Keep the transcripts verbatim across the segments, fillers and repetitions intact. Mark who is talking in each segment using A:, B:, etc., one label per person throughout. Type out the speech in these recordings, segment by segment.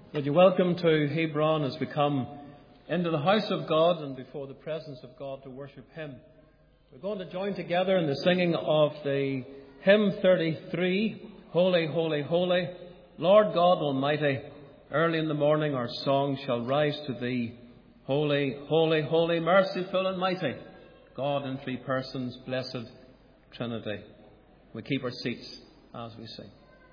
A: Would you welcome to Hebron as we come into the house of God and before the presence of God to worship Him. We're going to join together in the singing of the hymn thirty-three, Holy, Holy, Holy, Lord God Almighty. Early in the morning our song shall rise to Thee. Holy, holy, holy, merciful and mighty, God in three persons, blessed Trinity. We keep our seats as we sing.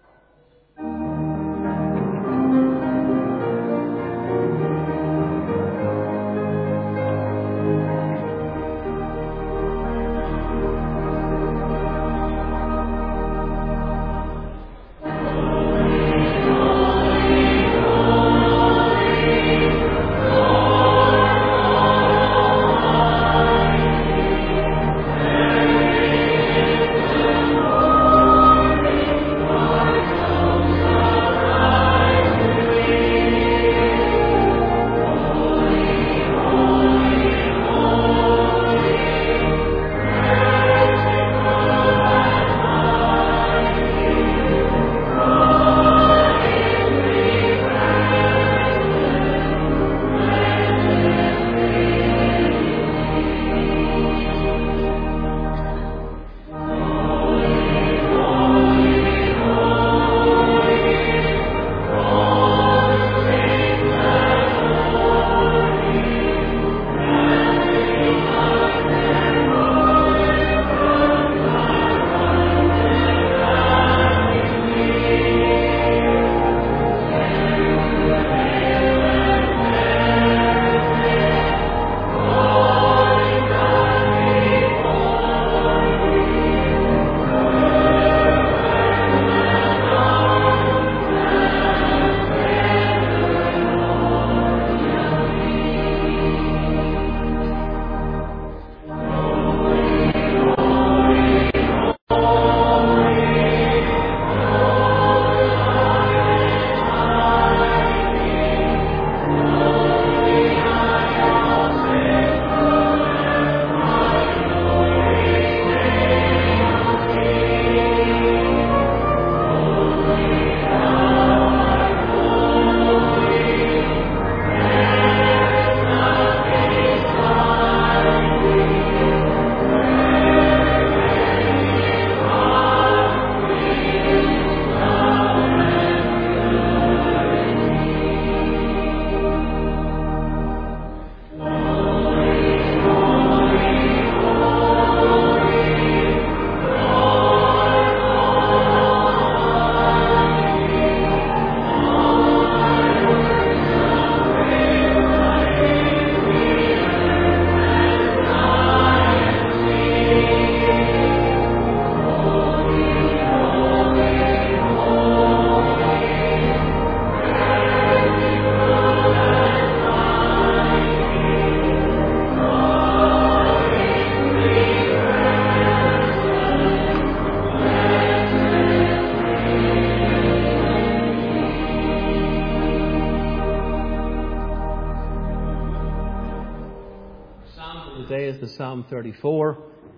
A: Psalm thirty-four.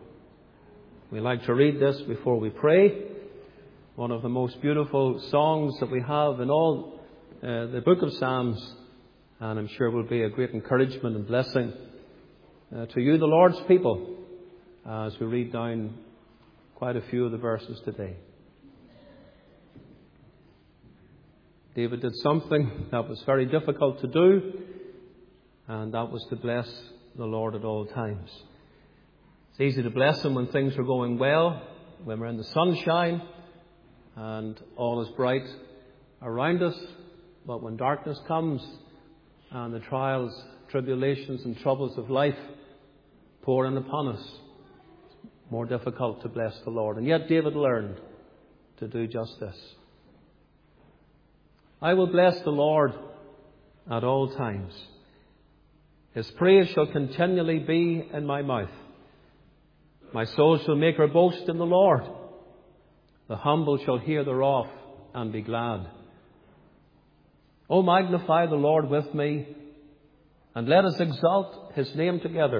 A: We like to read this before we pray. One of the most beautiful songs that we have in all uh, the book of Psalms, and I'm sure will be a great encouragement and blessing uh, to you, the Lord's people, as we read down quite a few of the verses today. David did something that was very difficult to do, and that was to bless the Lord at all times. It's easy to bless Him when things are going well, when we're in the sunshine and all is bright around us. But when darkness comes and the trials, tribulations and troubles of life pour in upon us, it's more difficult to bless the Lord. And yet David learned to do just this. I will bless the Lord at all times. His praise shall continually be in my mouth. My soul shall make her boast in the Lord. The humble shall hear thereof and be glad. O magnify the Lord with me, and let us exalt His name together.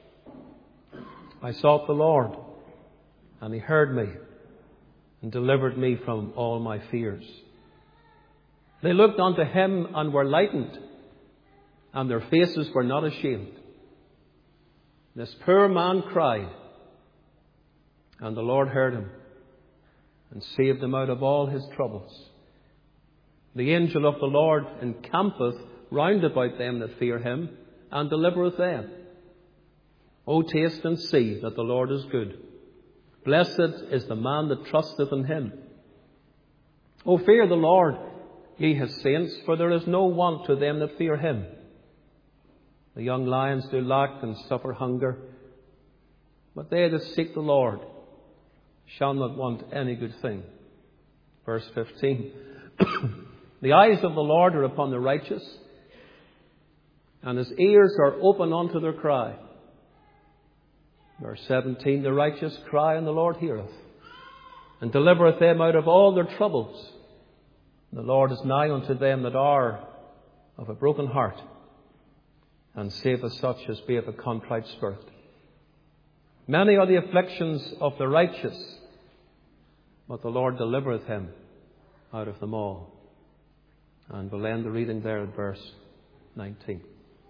A: I sought the Lord, and He heard me, and delivered me from all my fears. They looked unto him and were lightened, and their faces were not ashamed. This poor man cried, and the Lord heard him, and saved him out of all his troubles. The angel of the Lord encampeth round about them that fear him, and delivereth them. O taste and see that the Lord is good. Blessed is the man that trusteth in him. O fear the Lord, ye his saints, for there is no want to them that fear him. The young lions do lack and suffer hunger, but they that seek the Lord shall not want any good thing. Verse fifteen. The eyes of the Lord are upon the righteous, and his ears are open unto their cry. Verse seventeen. The righteous cry, and the Lord heareth, and delivereth them out of all their troubles. The Lord is nigh unto them that are of a broken heart, and saveth such as be of a contrite spirit. Many are the afflictions of the righteous, but the Lord delivereth him out of them all. And we'll end the reading there at verse nineteen.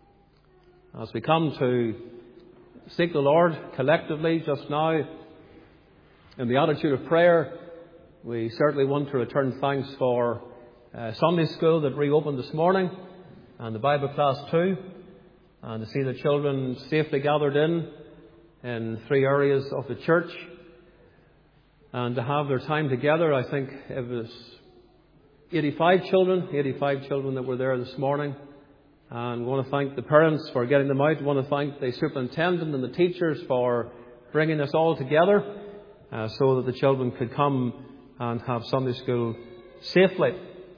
A: As we come to seek the Lord collectively just now in the attitude of prayer, we certainly want to return thanks for uh, Sunday school that reopened this morning, and the Bible class too, and to see the children safely gathered in in three areas of the church, and to have their time together. I think it was eighty-five children, eighty-five children that were there this morning. And we want to thank the parents for getting them out. We want to thank the superintendent and the teachers for bringing us all together uh, so that the children could come and have Sunday school safely.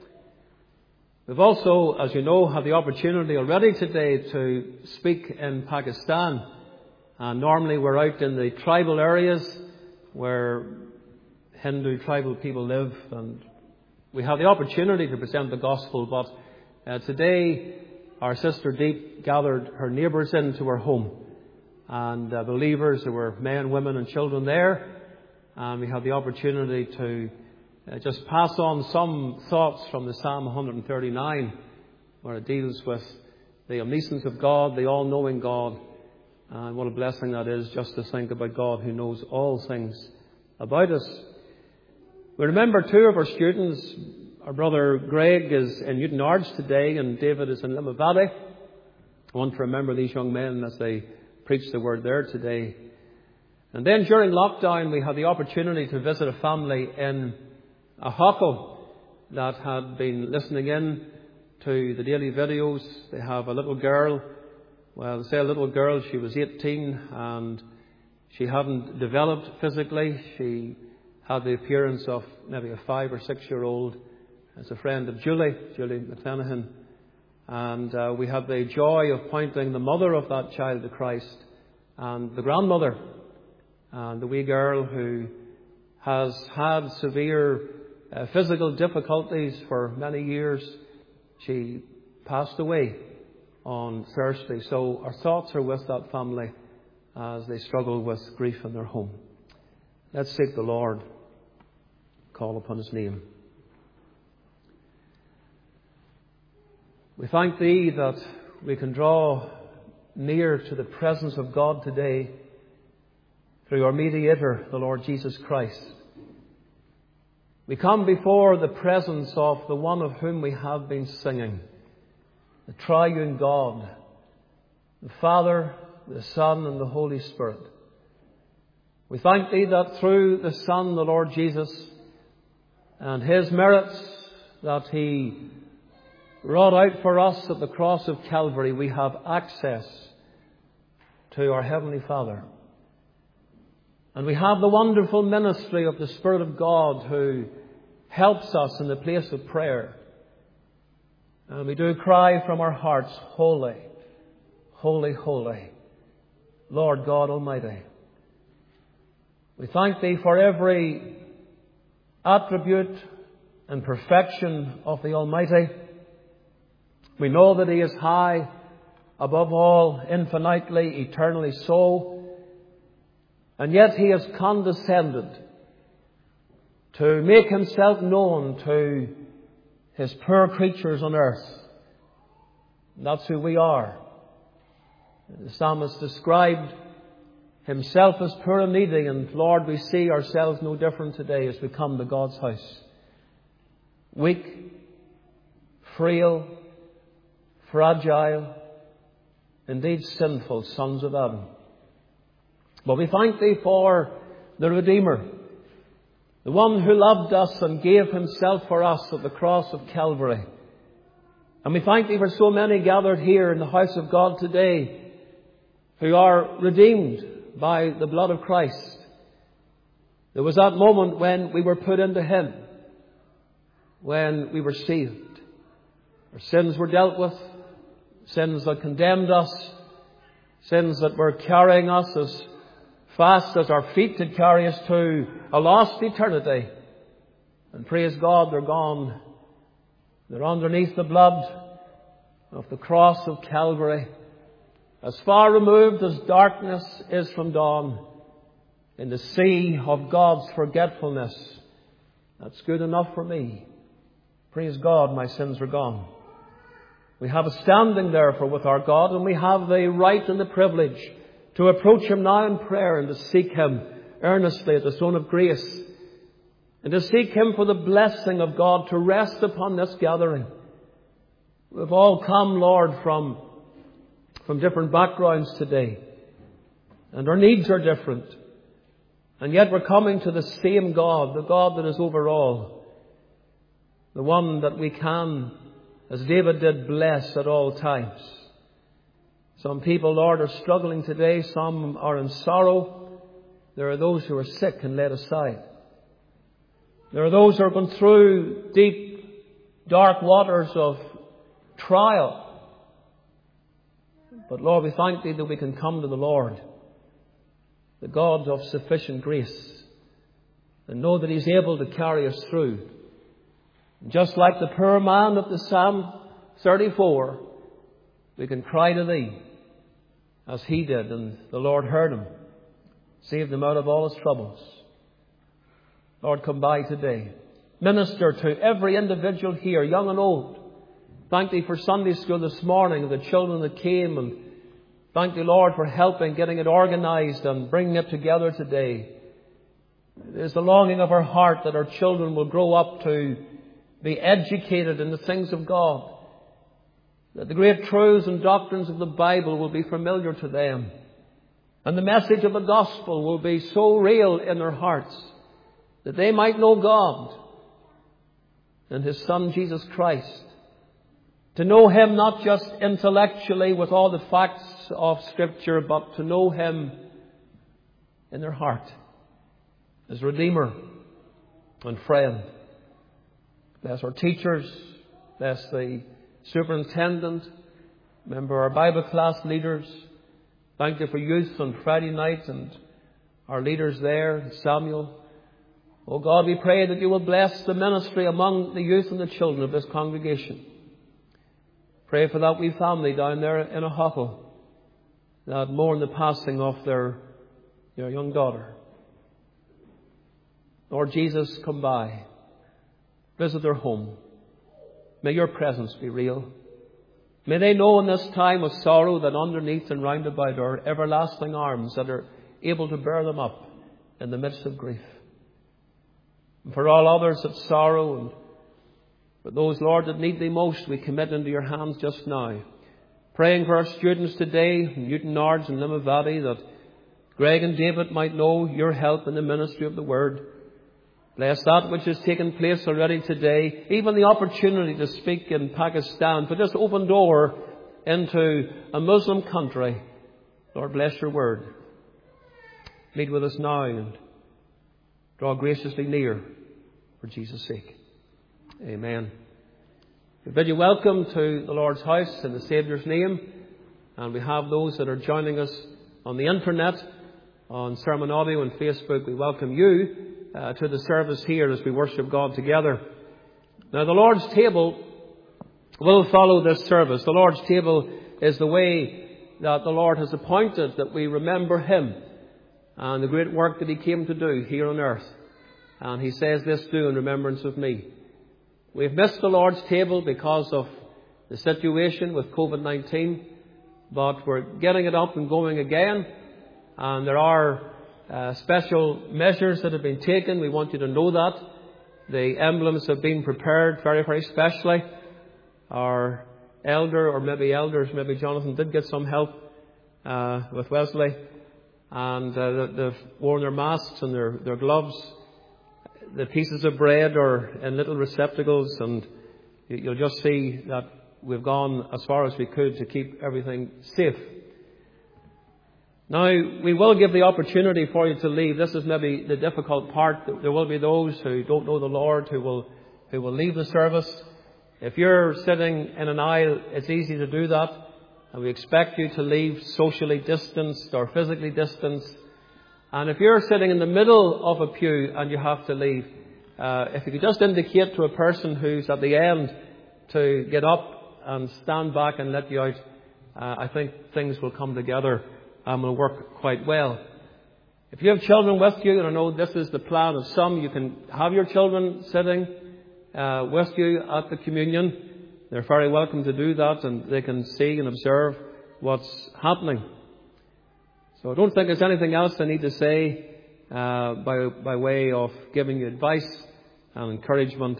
A: We've also, as you know, had the opportunity already today to speak in Pakistan. And normally we're out in the tribal areas where Hindu tribal people live, and we have the opportunity to present the gospel. But uh, today our sister Deep gathered her neighbours into her home, and uh, believers, there were men, women and children there, and we had the opportunity to uh, just pass on some thoughts from the Psalm one thirty-nine, where it deals with the omniscience of God, the all-knowing God, and what a blessing that is just to think about God who knows all things about us. We remember two of our students. Our brother Greg is in Newtownards today, and David is in Limavady. I want to remember these young men as they preach the word there today. And then during lockdown, we had the opportunity to visit a family in Ahoko that had been listening in to the daily videos. They have a little girl. Well, they say a little girl, she was eighteen, and she hadn't developed physically. She had the appearance of maybe a five or six year old. As a friend of Julie, Julie McClanahan, and uh, we had the joy of pointing the mother of that child to Christ, and the grandmother, and the wee girl who has had severe uh, physical difficulties for many years. She passed away on Thursday, so our thoughts are with that family as they struggle with grief in their home. Let's seek the Lord, call upon his name. We thank Thee that we can draw near to the presence of God today through our mediator, the Lord Jesus Christ. We come before the presence of the one of whom we have been singing, the triune God, the Father, the Son, and the Holy Spirit. We thank Thee that through the Son, the Lord Jesus, and His merits that He wrought out for us at the cross of Calvary, we have access to our Heavenly Father. And we have the wonderful ministry of the Spirit of God who helps us in the place of prayer. And we do cry from our hearts, Holy, holy, holy, Lord God Almighty. We thank Thee for every attribute and perfection of the Almighty. We know that He is high above all, infinitely, eternally so. And yet He has condescended to make Himself known to His poor creatures on earth. And that's who we are. The psalmist described himself as poor and needy, and Lord, we see ourselves no different today as we come to God's house. Weak, frail, fragile, indeed sinful sons of Adam. But we thank Thee for the Redeemer, the one who loved us and gave Himself for us at the cross of Calvary. And we thank Thee for so many gathered here in the house of God today who are redeemed by the blood of Christ. There was that moment when we were put into Him, when we were saved. Our sins were dealt with, sins that condemned us, sins that were carrying us as fast as our feet could carry us to a lost eternity. And praise God, they're gone. They're underneath the blood of the cross of Calvary, as far removed as darkness is from dawn, in the sea of God's forgetfulness. That's good enough for me. Praise God, my sins are gone. We have a standing, therefore, with our God, and we have the right and the privilege to approach Him now in prayer and to seek Him earnestly at the throne of grace, and to seek Him for the blessing of God to rest upon this gathering. We've all come, Lord, from, from different backgrounds today, and our needs are different. And yet we're coming to the same God, the God that is over all, the one that we can, as David did, bless at all times. Some people, Lord, are struggling today. Some are in sorrow. There are those who are sick and laid aside. There are those who are going through deep, dark waters of trial. But Lord, we thank Thee that we can come to the Lord, the God of sufficient grace, and know that He's able to carry us through. Just like the poor man of the Psalm thirty-four, we can cry to Thee as he did, and the Lord heard him, saved him out of all his troubles. Lord, come by today. Minister to every individual here, young and old. Thank Thee for Sunday school this morning, the children that came, and thank Thee, Lord, for helping, getting it organized and bringing it together today. It is the longing of our heart that our children will grow up to be educated in the things of God, that the great truths and doctrines of the Bible will be familiar to them, and the message of the gospel will be so real in their hearts that they might know God and His Son Jesus Christ, to know Him not just intellectually with all the facts of Scripture, but to know Him in their heart as Redeemer and friend. Bless our teachers, bless the superintendent, remember our Bible class leaders. Thank You for youth on Friday night and our leaders there, Samuel. Oh God, we pray that You will bless the ministry among the youth and the children of this congregation. Pray for that wee family down there in Oahu that mourn the passing of their, their young daughter. Lord Jesus, come by. Visit their home. May Your presence be real. May they know in this time of sorrow that underneath and round about are everlasting arms that are able to bear them up in the midst of grief. And for all others that sorrow, and for those, Lord, that need Thee most, we commit into Your hands just now. Praying for our students today, Newton Nards and Limavady, that Greg and David might know Your help in the ministry of the Word. Bless that which has taken place already today, even the opportunity to speak in Pakistan, for this open door into a Muslim country. Lord, bless Your Word. Meet with us now and draw graciously near for Jesus' sake. Amen. We bid you welcome to the Lord's house in the Saviour's name. And we have those that are joining us on the internet, on Sermon Audio and Facebook. We welcome you uh, to the service here as we worship God together. Now, the Lord's table will follow this service. The Lord's table is the way that the Lord has appointed that we remember Him and the great work that He came to do here on earth. And He says, this do in remembrance of me. We've missed the Lord's table because of the situation with COVID nineteen, but we're getting it up and going again, and there are uh, special measures that have been taken. We want you to know that. The emblems have been prepared very, very specially. Our elder, or maybe elders, maybe Jonathan did get some help uh, with Wesley, and uh, they've worn their masks and their, their gloves. The pieces of bread are in little receptacles, and you'll just see that we've gone as far as we could to keep everything safe. Now, we will give the opportunity for you to leave. This is maybe the difficult part. There will be those who don't know the Lord who will who will leave the service. If you're sitting in an aisle, it's easy to do that, and we expect you to leave socially distanced or physically distanced. And if you're sitting in the middle of a pew and you have to leave, uh, if you could just indicate to a person who's at the end to get up and stand back and let you out, uh, I think things will come together and will work quite well. If you have children with you, and I know this is the plan of some, you can have your children sitting uh, with you at the communion. They're very welcome to do that, and they can see and observe what's happening. So I don't think there's anything else I need to say uh, by, by way of giving you advice and encouragement.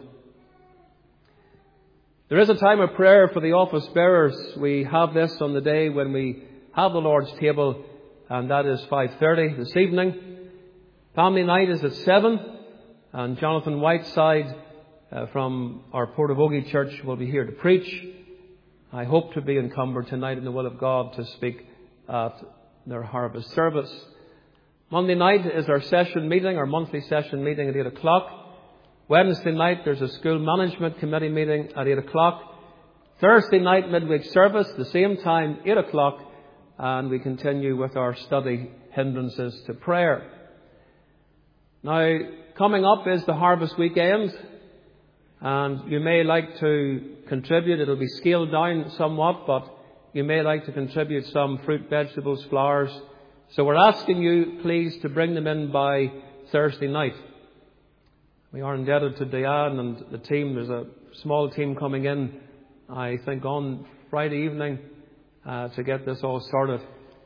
A: There is a time of prayer for the office bearers. We have this on the day when we have the Lord's table, and that is five thirty this evening. Family night is at seven, and Jonathan Whiteside uh, from our Portavogie Church will be here to preach. I hope to be in Cumber tonight in the will of God to speak at their harvest service. Monday night is our session meeting, our monthly session meeting at eight o'clock. Wednesday night there's a school management committee meeting at eight o'clock. Thursday night midweek service, the same time, eight o'clock, and we continue with our study, Hindrances to Prayer. Now, coming up is the harvest weekend, and you may like to contribute. It'll be scaled down somewhat, but you may like to contribute some fruit, vegetables, flowers. So we're asking you, please, to bring them in by Thursday night. We are indebted to Diane and the team. There's a small team coming in, I think, on Friday evening uh, to get this all sorted.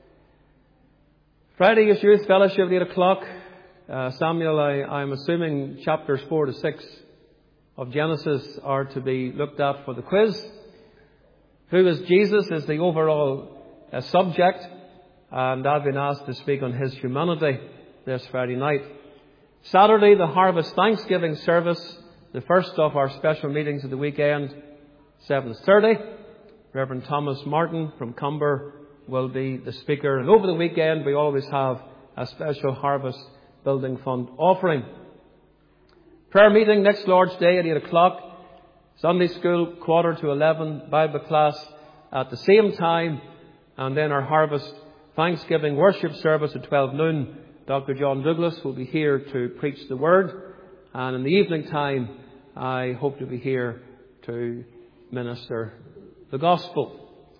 A: Friday is Youth Fellowship at eight o'clock. Uh, Samuel, I, I'm assuming chapters four to six of Genesis are to be looked at for the quiz. Who is Jesus is the overall uh, subject, and I've been asked to speak on his humanity this Friday night. Saturday, the Harvest Thanksgiving service, the first of our special meetings of the weekend, seven thirty. Reverend Thomas Martin from Cumber will be the speaker. And over the weekend, we always have a special Harvest Building Fund offering. Prayer meeting next Lord's Day at eight o'clock. Sunday school, quarter to eleven, Bible class at the same time, and then our Harvest Thanksgiving worship service at twelve noon. Doctor John Douglas will be here to preach the Word, and in the evening time, I hope to be here to minister the Gospel.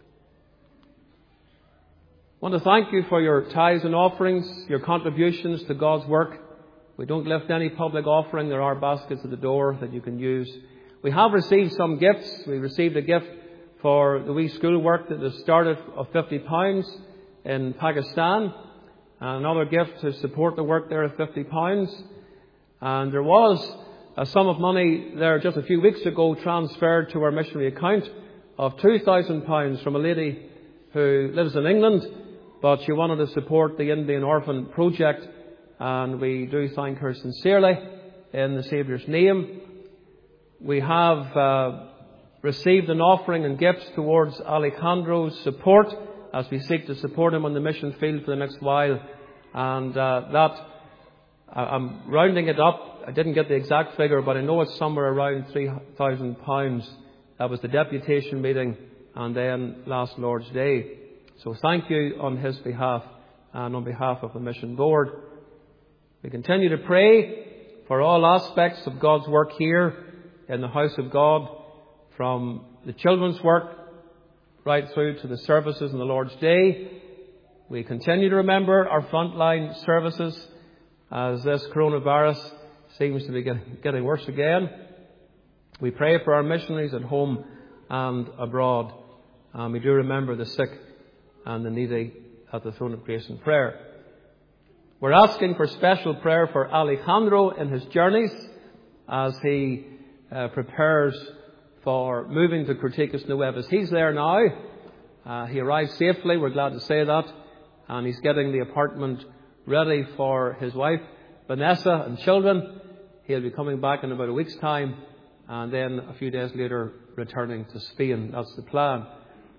A: I want to thank you for your tithes and offerings, your contributions to God's work. We don't lift any public offering. There are baskets at the door that you can use. We have received some gifts. We received a gift for the wee school work that has started of fifty pounds in Pakistan. And another gift to support the work there of fifty pounds. And there was a sum of money there just a few weeks ago transferred to our missionary account of two thousand pounds from a lady who lives in England, but she wanted to support the Indian Orphan Project, and we do thank her sincerely in the Saviour's name. We have uh, received an offering and gifts towards Alejandro's support as we seek to support him on the mission field for the next while. And uh, that, I'm rounding it up. I didn't get the exact figure, but I know it's somewhere around three thousand pounds. That was the deputation meeting and then last Lord's Day. So thank you on his behalf and on behalf of the mission board. We continue to pray for all aspects of God's work here in the house of God, from the children's work right through to the services on the Lord's Day. We continue to remember our frontline services as this coronavirus seems to be getting, getting worse again. We pray for our missionaries at home and abroad. And we do remember the sick and the needy at the throne of grace in prayer. We're asking for special prayer for Alejandro in his journeys as he uh, prepares for moving to Corticas Nuevas. He's there now. Uh, he arrived safely, we're glad to say that. And he's getting the apartment ready for his wife, Vanessa, and children. He'll be coming back in about a week's time, and then a few days later returning to Spain. That's the plan.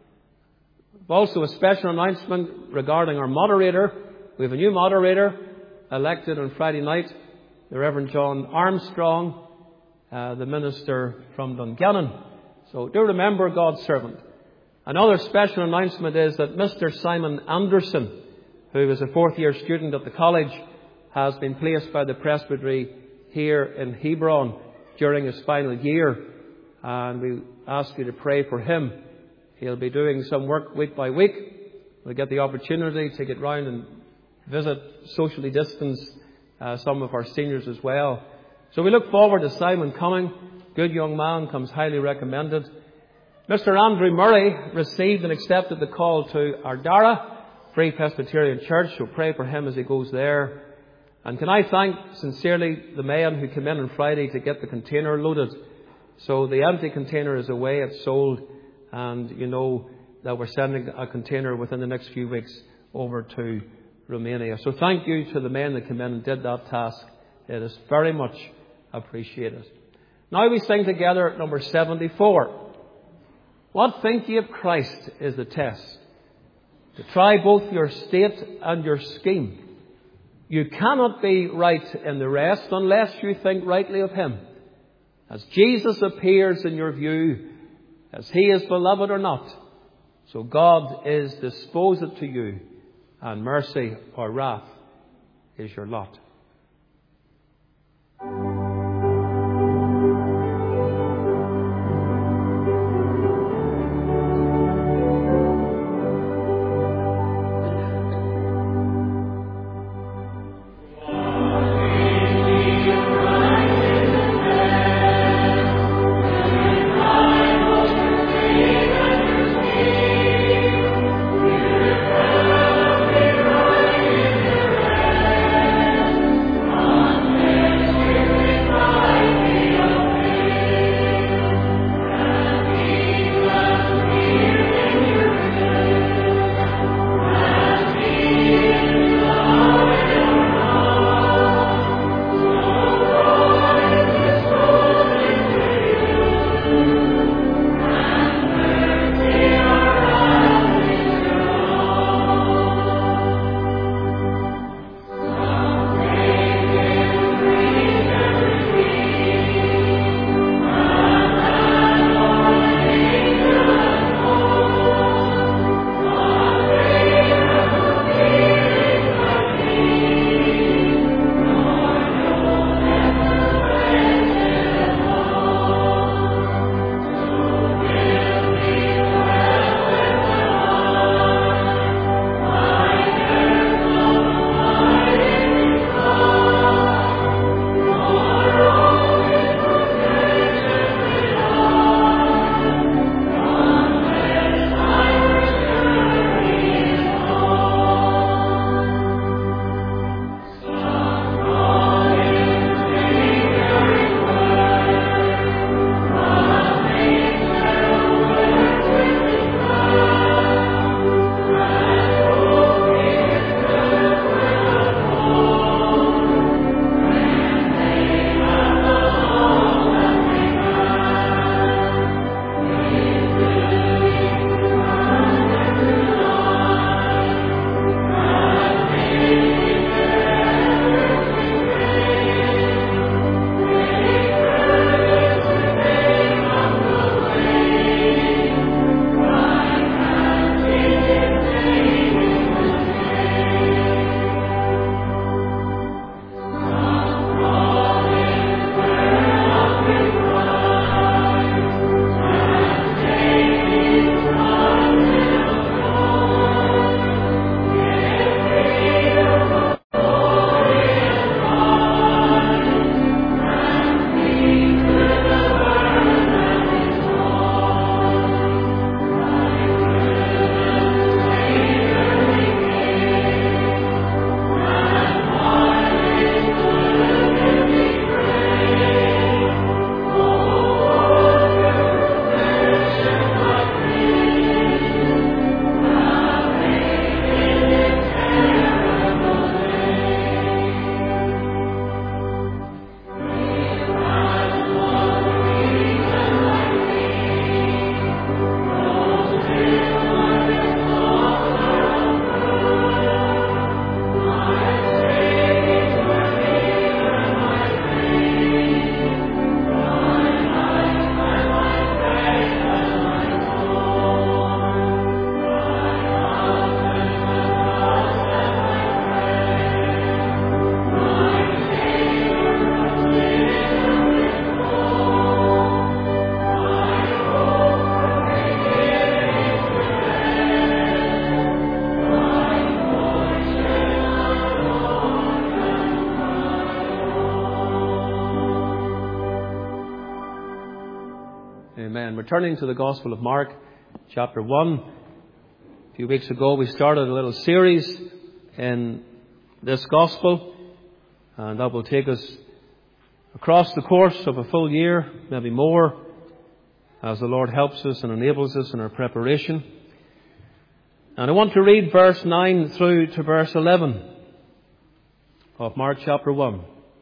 A: Also a special announcement regarding our moderator. We have a new moderator elected on Friday night, the Reverend John Armstrong, uh, the minister from Dungannon. So do remember God's servant. Another special announcement is that Mister Simon Anderson, who is a fourth year student at the college, has been placed by the presbytery here in Hebron during his final year. And we ask you to pray for him. He'll be doing some work week by week. We'll get the opportunity to get round and visit, socially distance, uh, some of our seniors as well. So we look forward to Simon coming. Good young man, comes highly recommended. Mister Andrew Murray received and accepted the call to Ardara Free Presbyterian Church, so pray for him as he goes there. And can I thank sincerely the men who came in on Friday to get the container loaded. So the empty container is away, it's sold, and you know that we're sending a container within the next few weeks over to Romania. So thank you to the men that came in and did that task. It is very much appreciated. Now we sing together number seventy-four. What think ye of Christ is the test, to try both your state and your scheme. You cannot be right in the rest unless you think rightly of him. As Jesus appears in your view, as he is beloved or not, so God is disposed to you, and mercy or wrath is your lot.
B: Thank you.
A: Amen. We're turning to the Gospel of Mark, chapter one. A few weeks ago we started a little series in this Gospel, and that will take us across the course of a full year, maybe more, as the Lord helps us and enables us in our preparation. And I want to read verse nine through to verse eleven of Mark chapter one.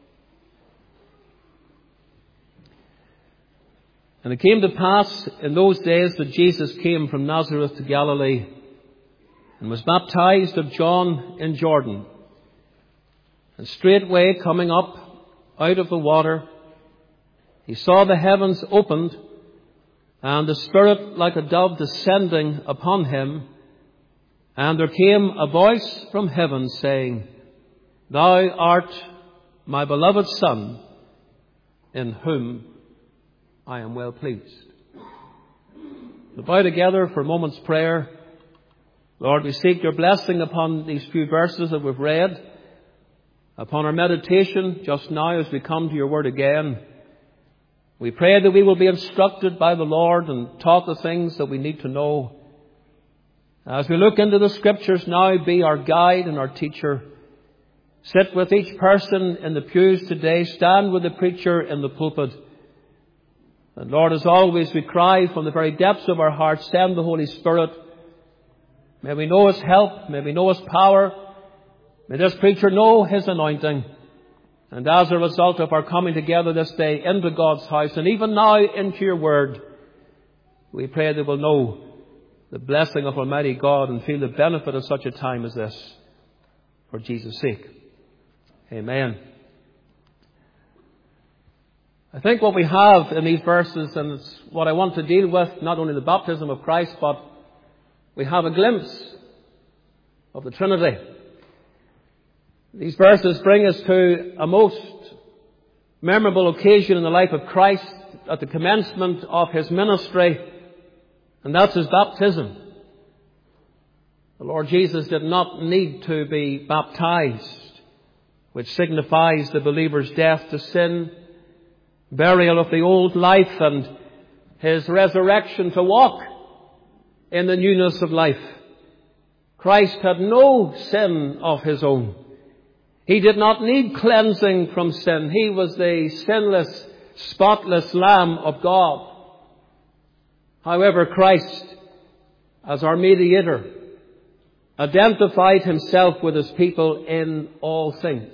A: And it came to pass in those days that Jesus came from Nazareth to Galilee and was baptized of John in Jordan. And straightway coming up out of the water, he saw the heavens opened and the Spirit like a dove descending upon him. And there came a voice from heaven saying, Thou art my beloved Son, in whom I am well pleased. We'll bow together for a moment's prayer. Lord, we seek your blessing upon these few verses that we've read, upon our meditation just now as we come to your word again. We pray that we will be instructed by the Lord and taught the things that we need to know. As we look into the Scriptures now, be our guide and our teacher. Sit with each person in the pews today. Stand with the preacher in the pulpit. And Lord, as always, we cry from the very depths of our hearts, send the Holy Spirit. May we know His help. May we know His power. May this preacher know His anointing. And as a result of our coming together this day into God's house, and even now into your word, we pray that we'll know the blessing of Almighty God and feel the benefit of such a time as this. For Jesus' sake. Amen. I think what we have in these verses, and it's what I want to deal with, not only the baptism of Christ, but we have a glimpse of the Trinity. These verses bring us to a most memorable occasion in the life of Christ at the commencement of His ministry, and that's His baptism. The Lord Jesus did not need to be baptized, which signifies the believer's death to sin, burial of the old life, and His resurrection to walk in the newness of life. Christ had no sin of His own. He did not need cleansing from sin. He was the sinless, spotless Lamb of God. However, Christ, as our mediator, identified Himself with His people in all things.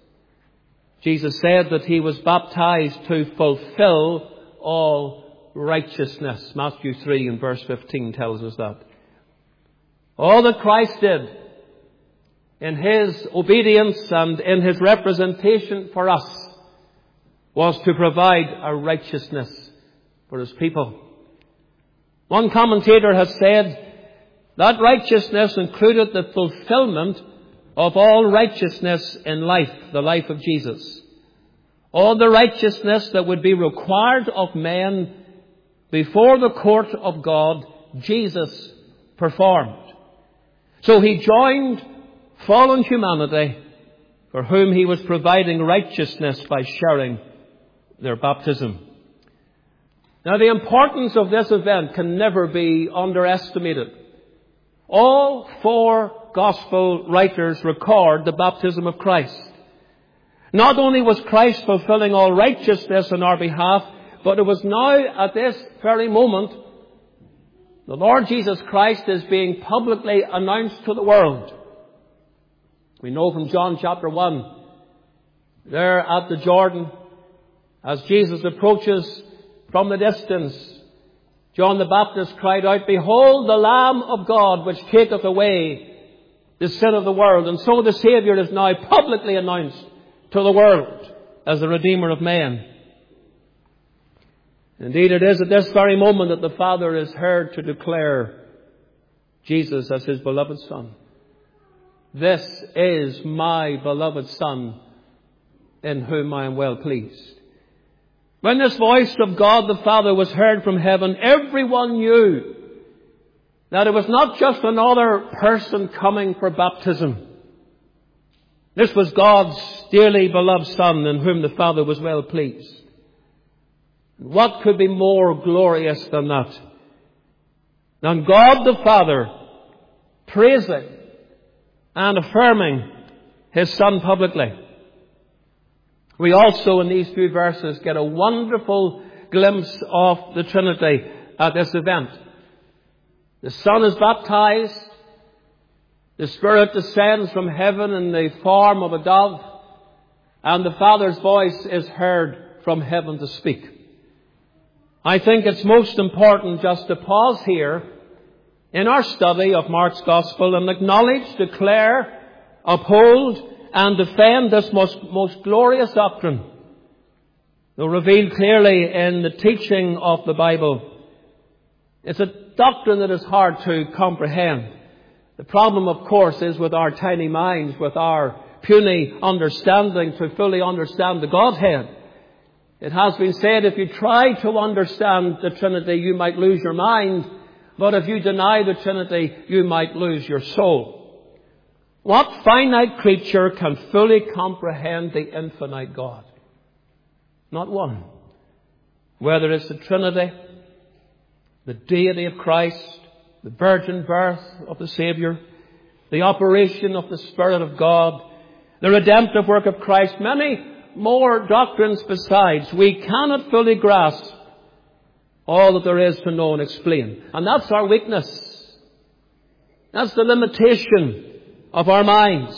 A: Jesus said that He was baptized to fulfill all righteousness. Matthew three and verse fifteen tells us that. All that Christ did in His obedience and in His representation for us was to provide a righteousness for His people. One commentator has said that righteousness included the fulfillment of all righteousness in life, the life of Jesus. All the righteousness that would be required of men before the court of God, Jesus performed. So He joined fallen humanity for whom He was providing righteousness by sharing their baptism. Now, the importance of this event can never be underestimated. All four Gospel writers record the baptism of Christ. Not only was Christ fulfilling all righteousness on our behalf, but it was now at this very moment the Lord Jesus Christ is being publicly announced to the world. We know from John chapter one, there at the Jordan, as Jesus approaches from the distance, John the Baptist cried out, Behold the Lamb of God, which taketh away the sin of the world. And so the Saviour is now publicly announced to the world as the Redeemer of men. Indeed, it is at this very moment that the Father is heard to declare Jesus as His beloved Son. This is my beloved Son, in whom I am well pleased. When this voice of God the Father was heard from heaven, everyone knew that it was not just another person coming for baptism. This was God's dearly beloved Son, in whom the Father was well pleased. What could be more glorious than that? Than God the Father praising and affirming His Son publicly. We also in these few verses get a wonderful glimpse of the Trinity at this event. The Son is baptized. The Spirit descends from heaven in the form of a dove. And the Father's voice is heard from heaven to speak. I think it's most important just to pause here in our study of Mark's Gospel and acknowledge, declare, uphold, and defend this most, most glorious doctrine, though revealed clearly in the teaching of the Bible. It's a doctrine that is hard to comprehend. The problem, of course, is with our tiny minds, with our puny understanding to fully understand the Godhead. It has been said, if you try to understand the Trinity, you might lose your mind. But if you deny the Trinity, you might lose your soul. What finite creature can fully comprehend the infinite God? Not one. Whether it's the Trinity, the deity of Christ, the virgin birth of the Savior, the operation of the Spirit of God, the redemptive work of Christ, many more doctrines besides, we cannot fully grasp all that there is to know and explain. And that's our weakness. That's the limitation of our minds.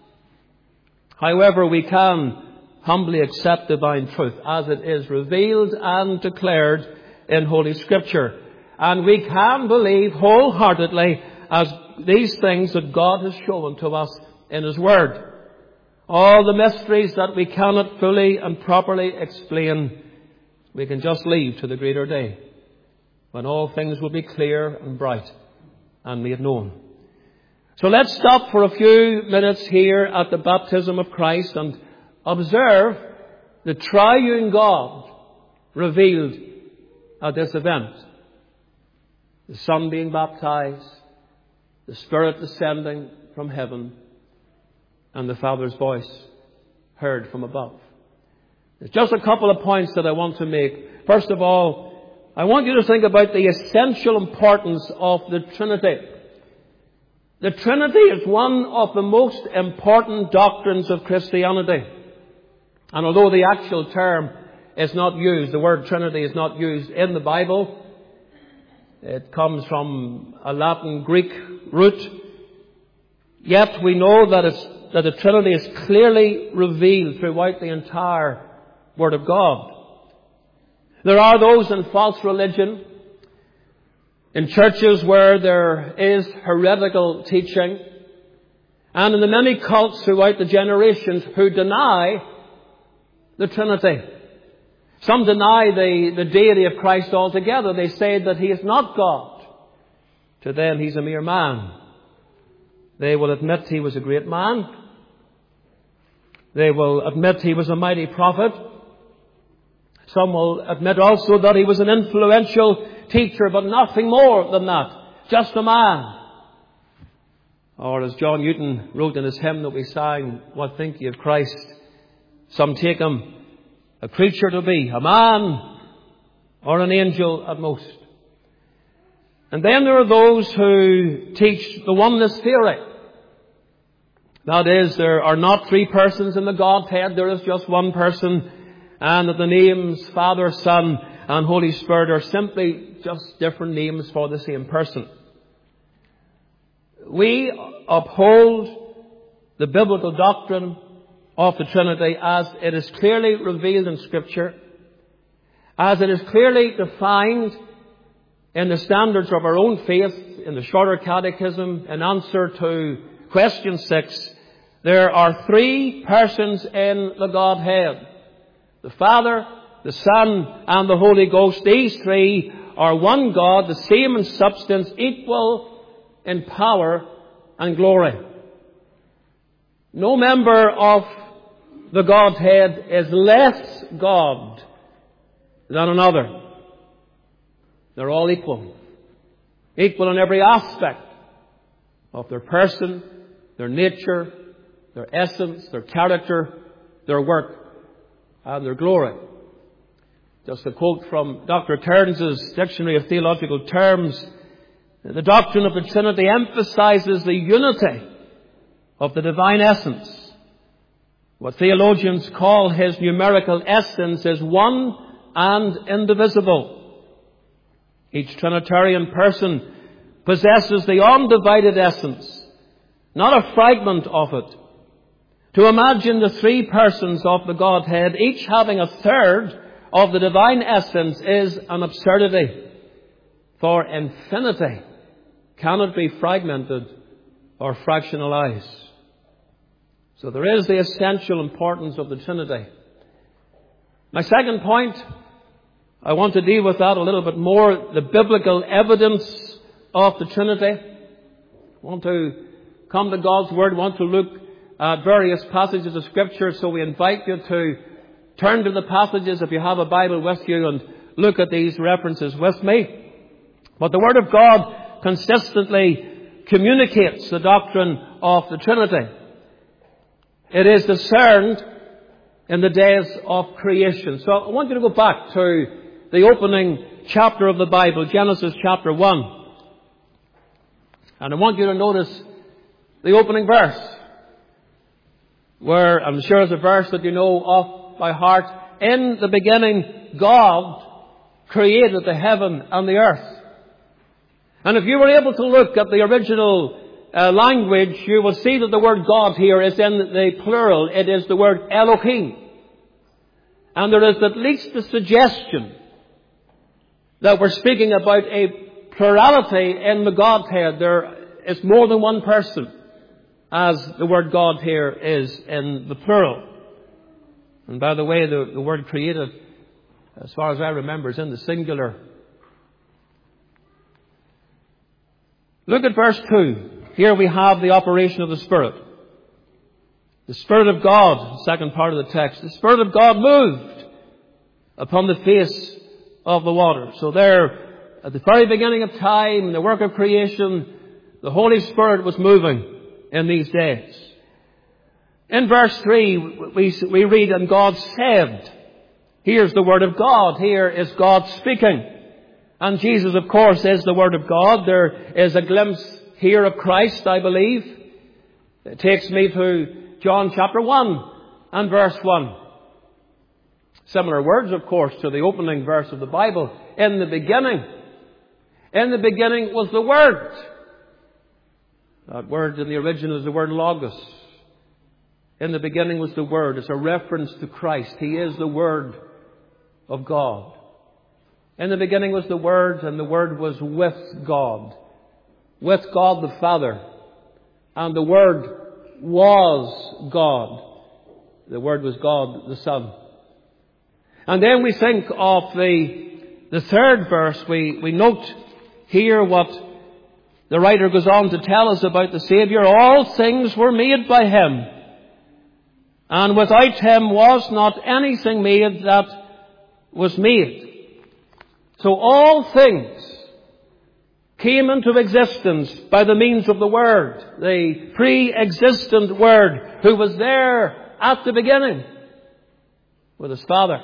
A: However, we can humbly accept divine truth as it is revealed and declared in Holy Scripture. And we can believe wholeheartedly as these things that God has shown to us in His Word. All the mysteries that we cannot fully and properly explain, we can just leave to the greater day, when all things will be clear and bright and made known. So let's stop for a few minutes here at the baptism of Christ and observe the triune God revealed at this event. The Son being baptized, the Spirit descending from heaven, and the Father's voice heard from above. There's just a couple of points that I want to make. First of all, I want you to think about the essential importance of the Trinity. The Trinity is one of the most important doctrines of Christianity. And although the actual term is not used, the word Trinity is not used in the Bible, it comes from a Latin Greek root, yet we know that it's that the Trinity is clearly revealed throughout the entire Word of God. There are those in false religion, in churches where there is heretical teaching, and in the many cults throughout the generations who deny the Trinity. Some deny the, the deity of Christ altogether. They say that He is not God. To them, He's a mere man. They will admit He was a great man. They will admit He was a mighty prophet. Some will admit also that He was an influential teacher, but nothing more than that. Just a man. Or as John Newton wrote in his hymn that we sang, "What think ye of Christ? Some take Him a creature to be, a man, or an angel at most." And then there are those who teach the oneness theory. That is, there are not three persons in the Godhead, there is just one person, and that the names Father, Son, and Holy Spirit are simply just different names for the same person. We uphold the biblical doctrine of the Trinity as it is clearly revealed in Scripture, as it is clearly defined in the standards of our own faith, in the Shorter Catechism, in answer to question six. There are three persons in the Godhead. The Father, the Son, and the Holy Ghost. These three are one God, the same in substance, equal in power and glory. No member of the Godhead is less God than another. They're all equal. Equal in every aspect of their person, their nature, their essence, their character, their work, and their glory. Just a quote from Doctor Cairns' Dictionary of Theological Terms. The doctrine of the Trinity emphasizes the unity of the divine essence. What theologians call his numerical essence is one and indivisible. Each Trinitarian person possesses the undivided essence, not a fragment of it. To imagine the three persons of the Godhead, each having a third of the divine essence, is an absurdity. For infinity cannot be fragmented or fractionalized. So there is the essential importance of the Trinity. My second point, I want to deal with that a little bit more, the biblical evidence of the Trinity. I want to come to God's Word, I want to look at various passages of Scripture, so we invite you to turn to the passages if you have a Bible with you and look at these references with me. But the Word of God consistently communicates the doctrine of the Trinity. It is discerned in the days of creation. So I want you to go back to the opening chapter of the Bible, Genesis chapter one. And I want you to notice the opening verse, where I'm sure it's a verse that you know off by heart. In the beginning, God created the heaven and the earth. And if you were able to look at the original uh, language, you will see that the word God here is in the plural. It is the word Elohim. And there is at least a suggestion that we're speaking about a plurality in the Godhead. There is more than one person, as the word God here is in the plural. And by the way, the, the word created, as far as I remember, is in the singular. Look at verse two. Here we have the operation of the Spirit. The Spirit of God, the second part of the text. The Spirit of God moved upon the face of the water. So there, at the very beginning of time, in the work of creation, the Holy Spirit was moving in these days. In verse three, we, we read, and God said. Here's the Word of God. Here is God speaking. And Jesus, of course, is the Word of God. There is a glimpse here of Christ, I believe. It takes me to John chapter one and verse one. Similar words, of course, to the opening verse of the Bible. In the beginning. In the beginning was the Word. That word in the original is the word logos. In the beginning was the Word. It's a reference to Christ. He is the Word of God. In the beginning was the Word, and the Word was with God. With God the Father. And the Word was God. The Word was God the Son. And then we think of the, the third verse. We, we note here what the writer goes on to tell us about the Saviour. All things were made by Him, and without Him was not anything made that was made. So all things came into existence by the means of the Word, the pre-existent Word, who was there at the beginning with His Father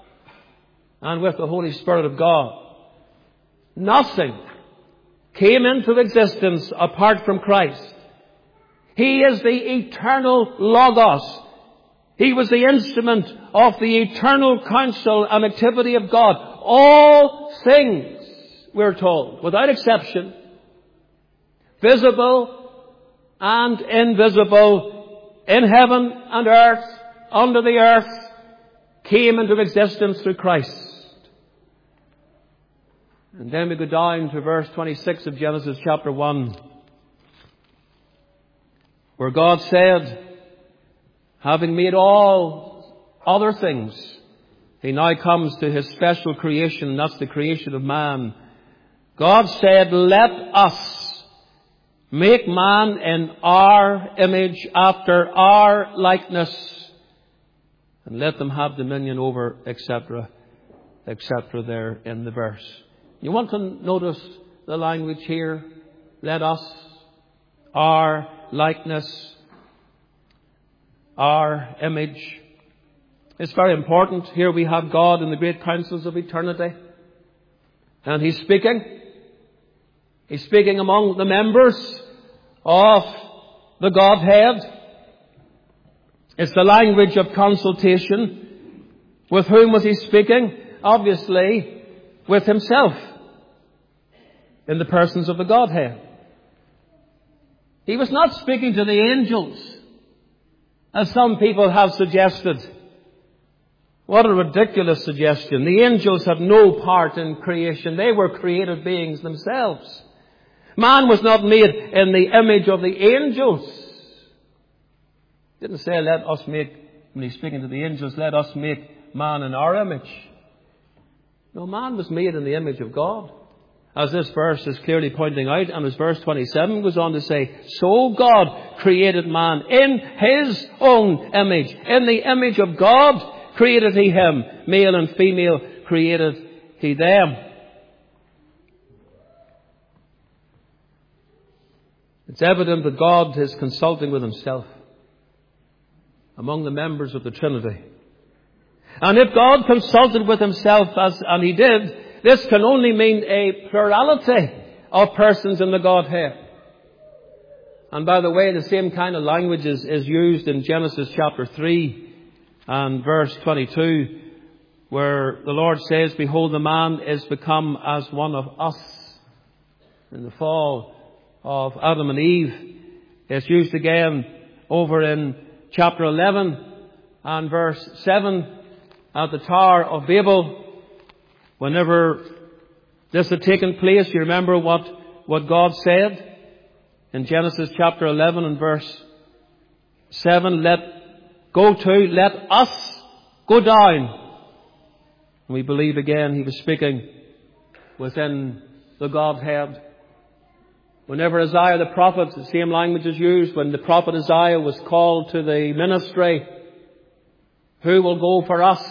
A: and with the Holy Spirit of God. Nothing came into existence apart from Christ. He is the eternal Logos. He was the instrument of the eternal counsel and activity of God. All things, we're told, without exception, visible and invisible, in heaven and earth, under the earth, came into existence through Christ. And then we go down to verse twenty-six of Genesis chapter one, where God said, having made all other things, He now comes to His special creation, and that's the creation of man. God said, let us make man in our image, after our likeness, and let them have dominion over, et cetera, et cetera there in the verse. You want to notice the language here? Let us, our likeness, our image. It's very important. Here we have God in the great councils of eternity. And He's speaking. He's speaking among the members of the Godhead. It's the language of consultation. With whom was He speaking? Obviously, with Himself, in the persons of the Godhead. He was not speaking to the angels, as some people have suggested. What a ridiculous suggestion. The angels had no part in creation. They were created beings themselves. Man was not made in the image of the angels. He didn't say, let us make, when He's speaking to the angels, let us make man in our image. No, man was made in the image of God, as this verse is clearly pointing out, and as verse twenty-seven goes on to say, so God created man in His own image. In the image of God created He him. Male and female created He them. It's evident that God is consulting with Himself among the members of the Trinity. And if God consulted with Himself, as, and He did, this can only mean a plurality of persons in the Godhead. And by the way, the same kind of language is, is used in Genesis chapter three and verse twenty-two, where the Lord says, behold, the man is become as one of us. In the fall of Adam and Eve, it's used again over in chapter eleven and verse seven at the Tower of Babel. Whenever this had taken place, you remember what, what God said in Genesis chapter eleven and verse seven, let go to, let us go down. And we believe again He was speaking within the Godhead. Whenever Isaiah the prophet, the same language is used, when the prophet Isaiah was called to the ministry, who will go for us?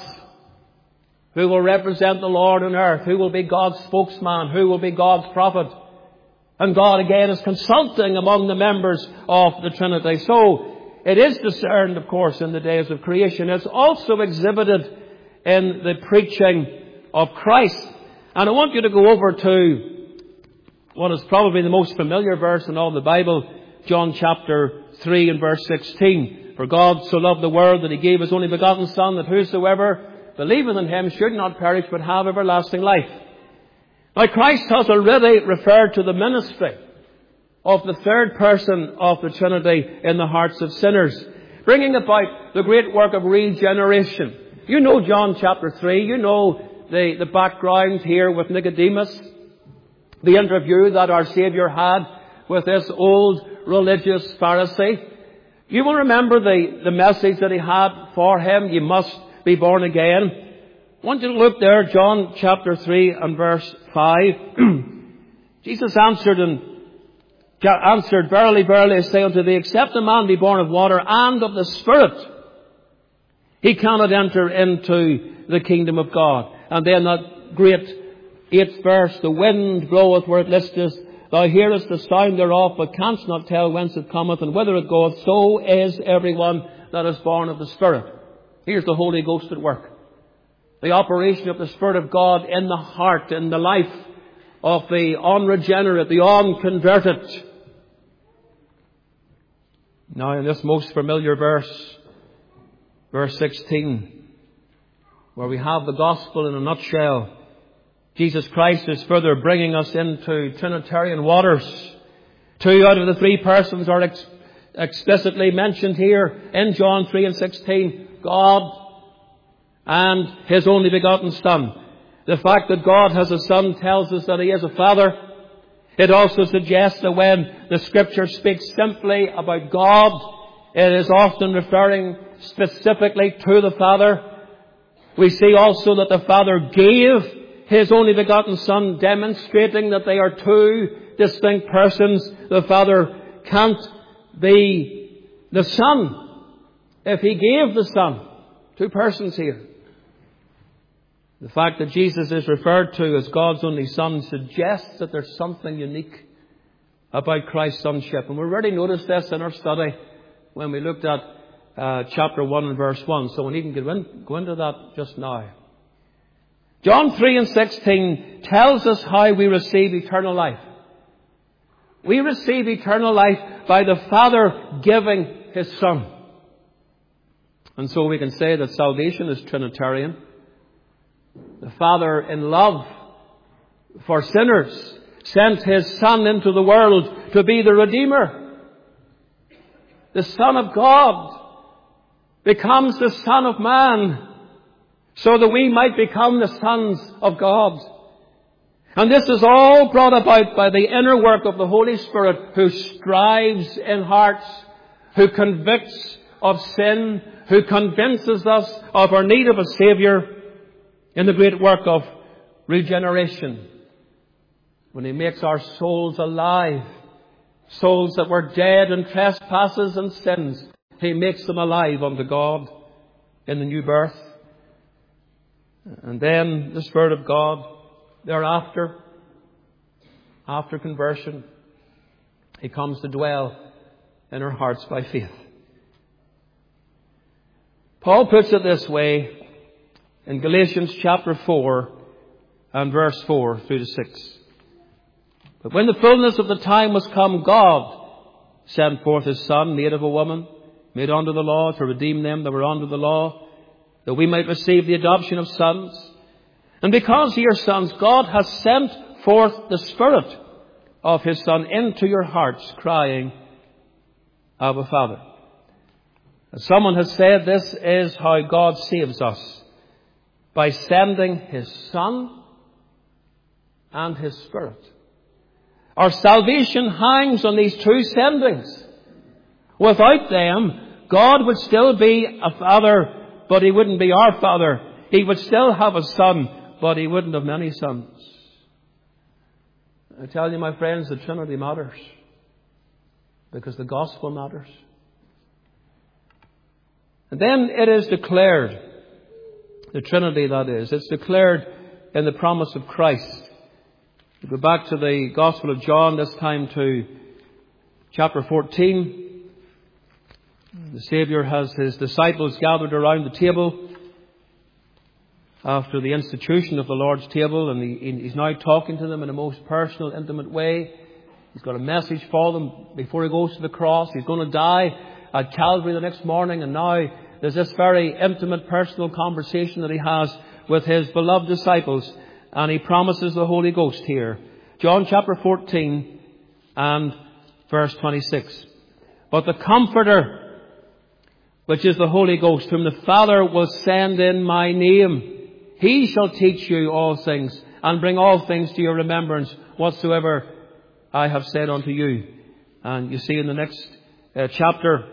A: Who will represent the Lord on earth? Who will be God's spokesman? Who will be God's prophet? And God again is consulting among the members of the Trinity. So it is discerned, of course, in the days of creation. It's also exhibited in the preaching of Christ. And I want you to go over to what is probably the most familiar verse in all the Bible, John chapter three and verse sixteen. For God so loved the world that He gave His only begotten Son, that whosoever believeth in Him should not perish but have everlasting life. Now Christ has already referred to the ministry of the third person of the Trinity in the hearts of sinners, bringing about the great work of regeneration. You know John chapter three, you know the, the background here with Nicodemus, the interview that our Saviour had with this old religious Pharisee. You will remember the, the message that He had for him, you must be born again. I want you to look there, John chapter three and verse five. Jesus answered and answered, verily, verily, I say unto thee, except a man be born of water and of the Spirit, he cannot enter into the kingdom of God. And then that great eighth verse, the wind bloweth where it listeth, thou hearest the sound thereof, but canst not tell whence it cometh and whither it goeth, so is everyone that is born of the Spirit. Here's the Holy Ghost at work. The operation of the Spirit of God in the heart, in the life of the unregenerate, the unconverted. Now in this most familiar verse, verse sixteen, where we have the gospel in a nutshell, Jesus Christ is further bringing us into Trinitarian waters. Two out of the three persons are ex- explicitly mentioned here in John three and sixteen. God and His only begotten Son. The fact that God has a Son tells us that He is a Father. It also suggests that when the Scripture speaks simply about God, it is often referring specifically to the Father. We see also that the Father gave His only begotten Son, demonstrating that they are two distinct persons. The Father can't be the Son if He gave the Son. Two persons here. The fact that Jesus is referred to as God's only Son suggests that there's something unique about Christ's sonship. And we already noticed this in our study when we looked at uh, chapter one and verse one. So we needn't go, in, go into that just now. John three and sixteen tells us how we receive eternal life. We receive eternal life by the Father giving His Son. And so we can say that salvation is Trinitarian. The Father, in love for sinners, sent His Son into the world to be the Redeemer. The Son of God becomes the Son of Man so that we might become the sons of God. And this is all brought about by the inner work of the Holy Spirit, who strives in hearts, who convicts of sin, who convinces us of our need of a Saviour in the great work of regeneration. When He makes our souls alive, souls that were dead in trespasses and sins, He makes them alive unto God in the new birth. And then the Spirit of God thereafter, after conversion, He comes to dwell in our hearts by faith. Paul puts it this way in Galatians chapter four and verse four through to six. But when the fullness of the time was come, God sent forth His Son, made of a woman, made under the law, to redeem them that were under the law, that we might receive the adoption of sons. And because ye are sons, God has sent forth the Spirit of His Son into your hearts, crying, Abba, Father. As someone has said, this is how God saves us, by sending His Son and His Spirit. Our salvation hangs on these two sendings. Without them, God would still be a Father, but He wouldn't be our Father. He would still have a Son, but He wouldn't have many sons. I tell you, my friends, the Trinity matters, because the gospel matters. And then it is declared, the Trinity that is, it's declared in the promise of Christ. We go back to the Gospel of John, this time to chapter fourteen. The Saviour has His disciples gathered around the table after the institution of the Lord's table, and he, He's now talking to them in a most personal, intimate way. He's got a message for them before He goes to the cross. He's going to die at Calvary the next morning, and now there's this very intimate, personal conversation that He has with His beloved disciples, and He promises the Holy Ghost here. John chapter fourteen and verse twenty-six. But the Comforter, which is the Holy Ghost, whom the Father will send in my name, He shall teach you all things, and bring all things to your remembrance, whatsoever I have said unto you. And you see in the next uh, chapter,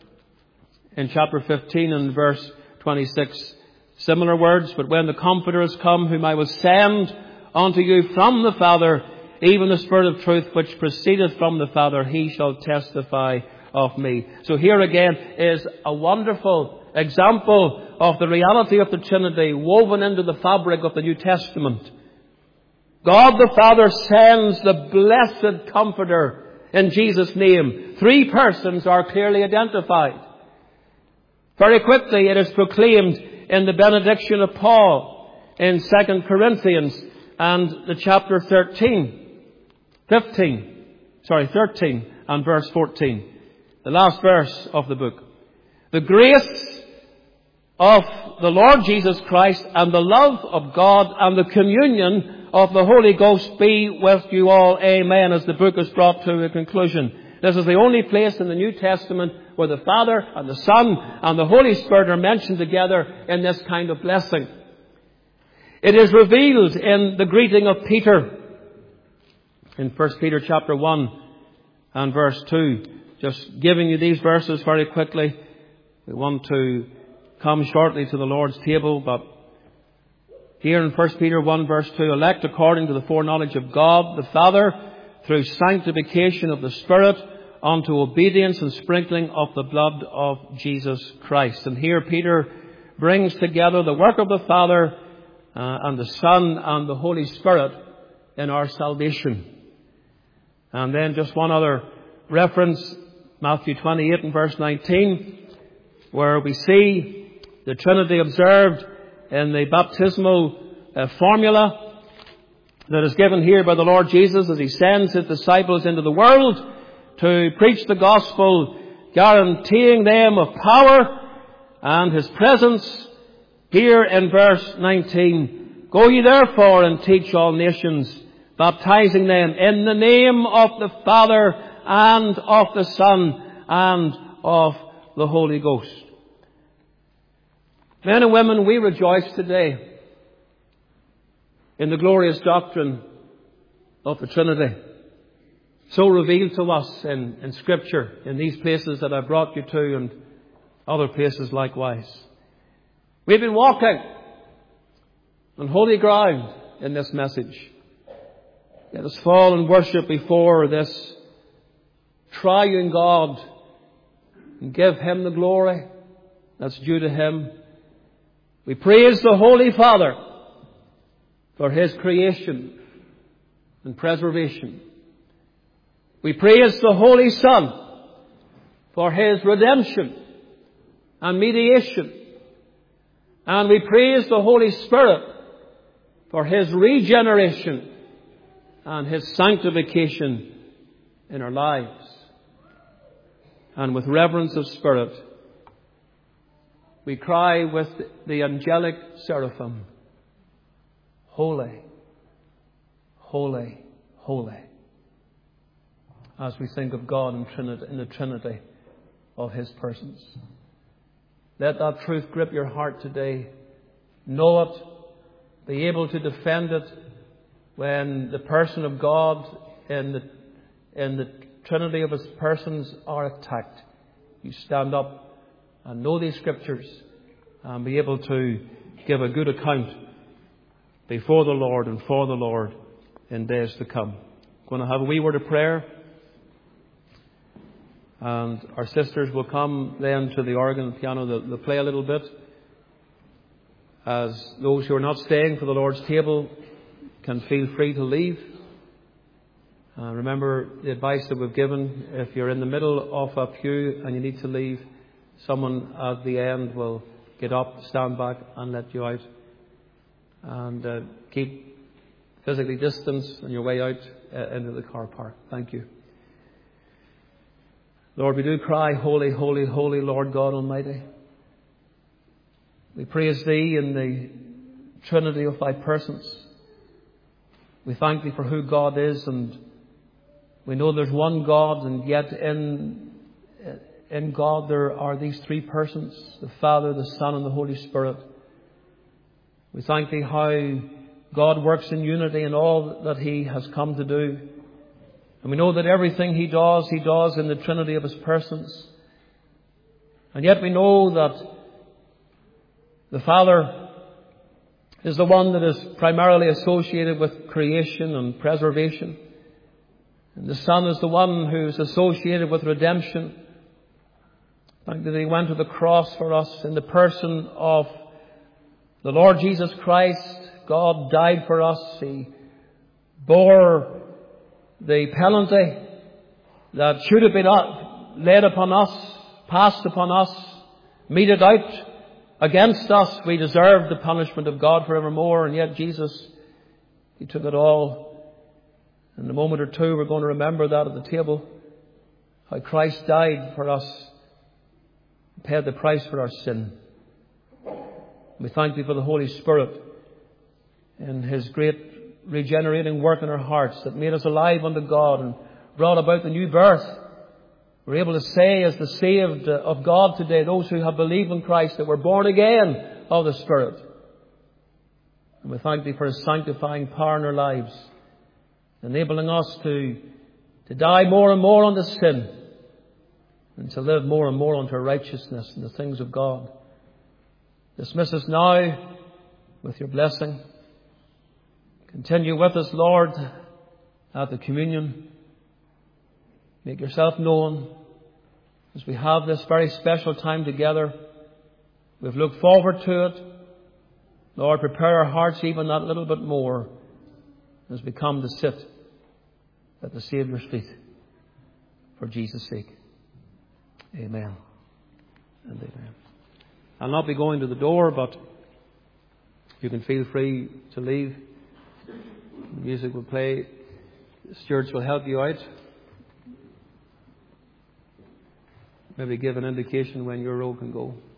A: in chapter fifteen and verse twenty-six, similar words. But when the Comforter is come, whom I will send unto you from the Father, even the Spirit of truth, which proceedeth from the Father, He shall testify of me. So here again is a wonderful example of the reality of the Trinity woven into the fabric of the New Testament. God the Father sends the blessed Comforter in Jesus' name. Three persons are clearly identified. Very quickly it is proclaimed in the benediction of Paul in Second Corinthians and the chapter thirteen, fifteen, sorry, thirteen and verse fourteen. The last verse of the book. The grace of the Lord Jesus Christ and the love of God and the communion of the Holy Ghost be with you all. Amen. As the book is brought to a conclusion. This is the only place in the New Testament where the Father and the Son and the Holy Spirit are mentioned together in this kind of blessing. It is revealed in the greeting of Peter in First Peter chapter one and verse two. Just giving you these verses very quickly. We want to come shortly to the Lord's table, but here in First Peter one verse two, elect according to the foreknowledge of God the Father, through sanctification of the Spirit, unto obedience and sprinkling of the blood of Jesus Christ. And here Peter brings together the work of the Father uh, and the Son and the Holy Spirit in our salvation. And then just one other reference, Matthew twenty-eight and verse nineteen, where we see the Trinity observed in the baptismal uh, formula that is given here by the Lord Jesus as He sends His disciples into the world to preach the gospel, guaranteeing them of power and His presence. Here in verse nineteen, "Go ye therefore and teach all nations, baptizing them in the name of the Father and of the Son and of the Holy Ghost." Men and women, we rejoice today in the glorious doctrine of the Trinity, so revealed to us in, in Scripture, in these places that I've brought you to and other places likewise. We've been walking on holy ground in this message. Let us fall and worship before this triune God and give Him the glory that's due to Him. We praise the Holy Father for His creation and preservation. We praise the Holy Son for His redemption and mediation. And we praise the Holy Spirit for His regeneration and His sanctification in our lives. And with reverence of spirit, we cry with the angelic seraphim, "Holy, holy, holy," as we think of God in, Trinity, in the Trinity of His persons. Let that truth grip your heart today. Know it. Be able to defend it when the person of God in the, in the Trinity of His persons are attacked. You stand up and know these Scriptures and be able to give a good account before the Lord and for the Lord in days to come. I'm going to have a wee word of prayer, and our sisters will come then to the organ and piano. They'll, they'll play a little bit, as those who are not staying for the Lord's table can feel free to leave. Uh, remember the advice that we've given. If you're in the middle of a pew and you need to leave, someone at the end will get up, stand back and let you out. And uh, keep physically distanced on your way out uh, into the car park. Thank you. Lord, we do cry, "Holy, holy, holy Lord God Almighty." We praise Thee in the Trinity of Thy persons. We thank Thee for who God is, and we know there's one God, and yet in In God there are these three persons, the Father, the Son and the Holy Spirit. We thank Thee how God works in unity in all that He has come to do. And we know that everything He does, He does in the Trinity of His persons. And yet we know that the Father is the one that is primarily associated with creation and preservation. And the Son is the one who is associated with redemption. Thank that He went to the cross for us in the person of the Lord Jesus Christ. God died for us. He bore the penalty that should have been laid upon us, passed upon us, meted out against us. We deserved the punishment of God forevermore, and yet Jesus, He took it all. In a moment or two we're going to remember that at the table, how Christ died for us, paid the price for our sin. We thank Thee for the Holy Spirit and His great regenerating work in our hearts that made us alive unto God and brought about the new birth. We're able to say, as the saved of God today, those who have believed in Christ, that we're born again of the Spirit. And we thank Thee for His sanctifying power in our lives, enabling us to, to die more and more unto sin, and to live more and more unto righteousness and the things of God. Dismiss us now with Your blessing. Continue with us, Lord, at the communion. Make Yourself known as we have this very special time together. We've looked forward to it. Lord, prepare our hearts even that little bit more as we come to sit at the Saviour's feet for Jesus' sake. Amen and amen. I'll not be going to the door, but you can feel free to leave. The music will play. The stewards will help you out. Maybe give an indication when your row can go.